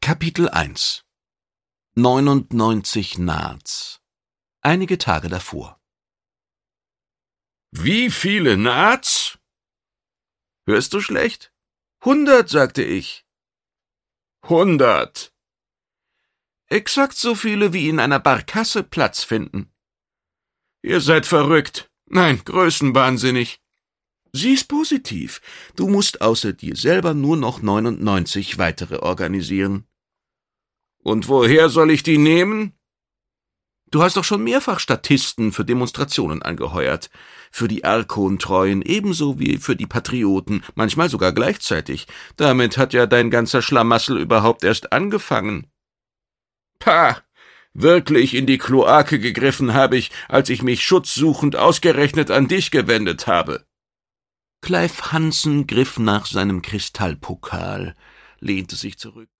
Kapitel 1 99 Nards. Einige Tage davor. »Wie viele Nards?« »Hörst du schlecht?« »100«, sagte ich.« »100.« »Exakt so viele, wie in einer Barkasse Platz finden.« »Ihr seid verrückt. Nein, größenwahnsinnig.« »Sieh's positiv. Du musst außer dir selber nur noch 99 weitere organisieren.« »Und woher soll ich die nehmen?« »Du hast doch schon mehrfach Statisten für Demonstrationen angeheuert. Für die Archon-Treuen ebenso wie für die Patrioten, manchmal sogar gleichzeitig. Damit hat ja dein ganzer Schlamassel überhaupt erst angefangen.« »Pah! Wirklich in die Kloake gegriffen habe ich, als ich mich schutzsuchend ausgerechnet an dich gewendet habe.« Clive Hansen griff nach seinem Kristallpokal, lehnte sich zurück.